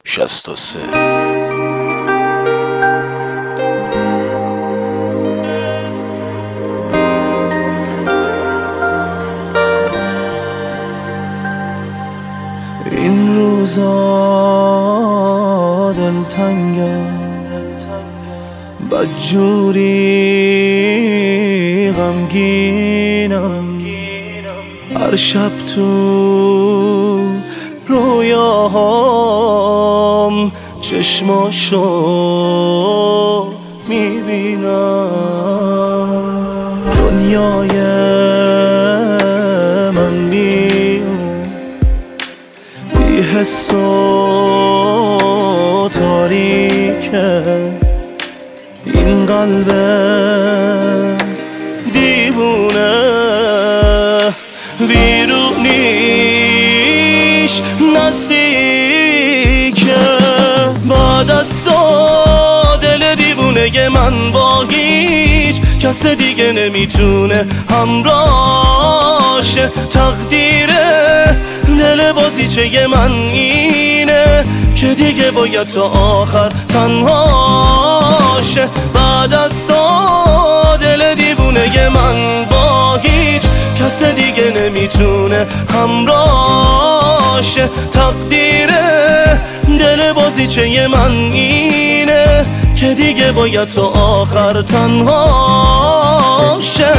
63. این روزا دلتنگه بدجوری غمگینم، هر شب تو رویاهام چشماشو میبینم. دنیای من بی حس و تاریکه، این قلب دیوونه بیرونیش نزدیکه. بعد از تو دل دیوونه من با هیچ کس دیگه نمیتونه همراهش. تقدیره دل بازیچه من اینه که دیگه باید تا آخر تنهاشه. بعد از تو دل دیوونه من با هیچ کس دیگه نمیتونه همراهشه. تقدیره دل بازیچه من اینه که دیگه باید تا آخر تنهاشه.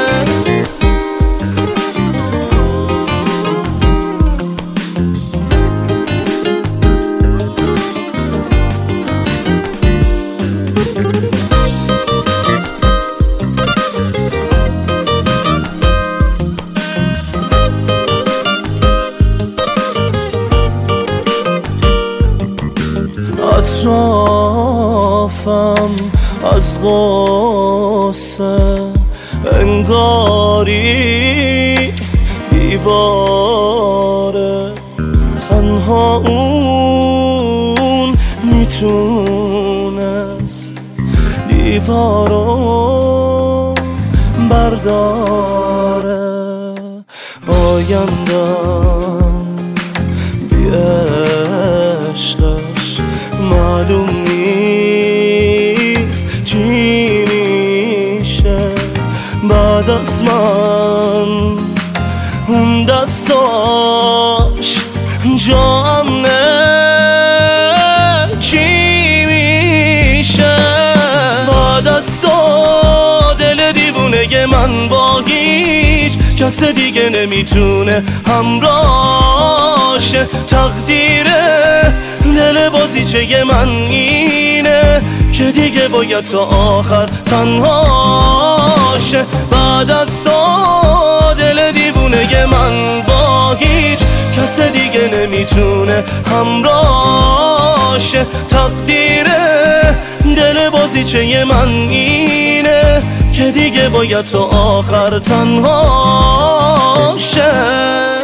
اطرافم از غصه انگاری دیواره، تنها اون میتونست دیوارو برداره. آیندم بی عشقش معلوم نیست چی میشه. بعد از من اون دستاش جا امنه چی میشه. بعد از تو دل دیوونه من با هیچ کس دیگه نمیتونه همراهشه. تقدیره دل بازیچه من اینه که دیگه باید تا آخر تنهاشه. بعد از تو دل دیوونه من با هیچ کس دیگه نمیتونه همراهشه. تقدیره دل بازیچه من اینه که دیگه باید تا آخر تنهاشه.